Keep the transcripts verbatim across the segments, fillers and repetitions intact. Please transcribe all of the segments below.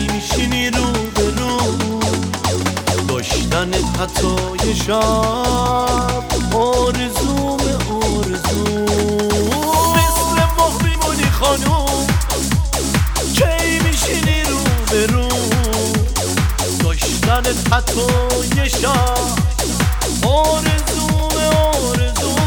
کی میشینی رو به رو داشتن حتی شب آرزوم آرزو مثل ماه میمونی خانوم کی میشینی رو به رو داشتن حتی شب آرزوم آرزو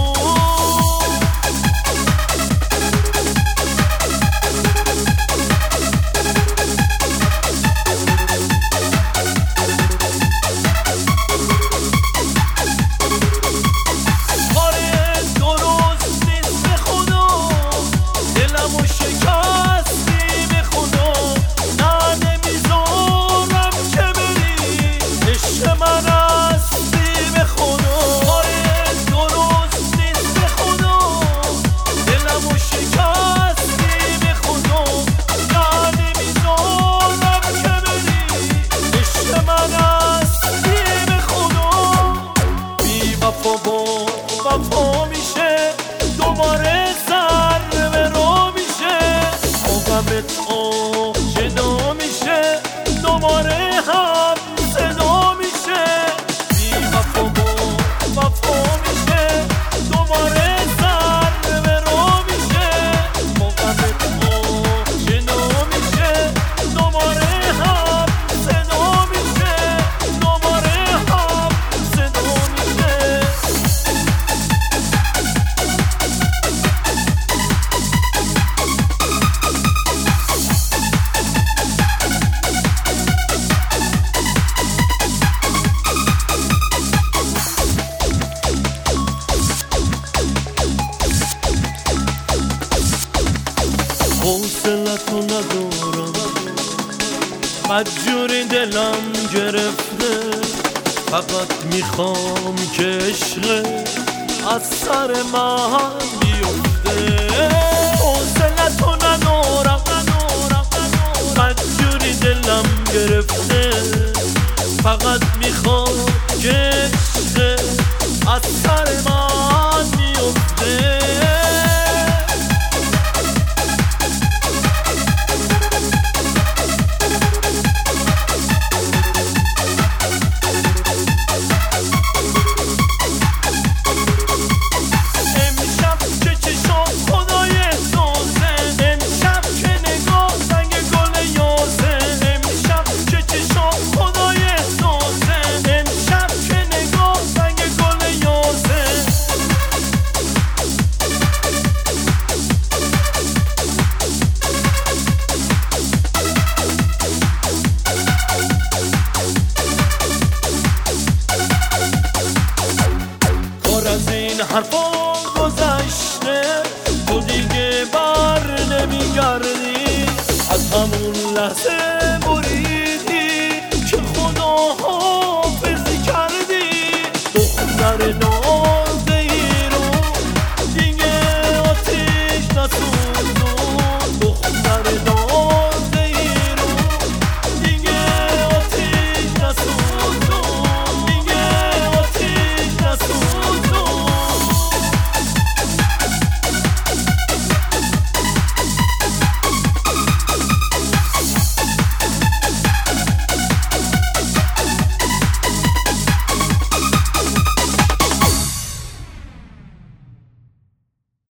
وفا میشه دوباره سر به رو میشه غمت آشنا میشه دوباره هم صدا میشه بی وفا با وفا میشه دوباره سر به رو میشه غمت آشنا میشه دوباره هم صدا میشه دوباره هم صدا میشه حوصلتو ندارم بدجوری دلم گرفته فقط میخوام که عشق از سر من بیفته حوصلتو ندارم بدجوری دلم گرفته فقط میخوام که عشق از سر من بیفته حرفا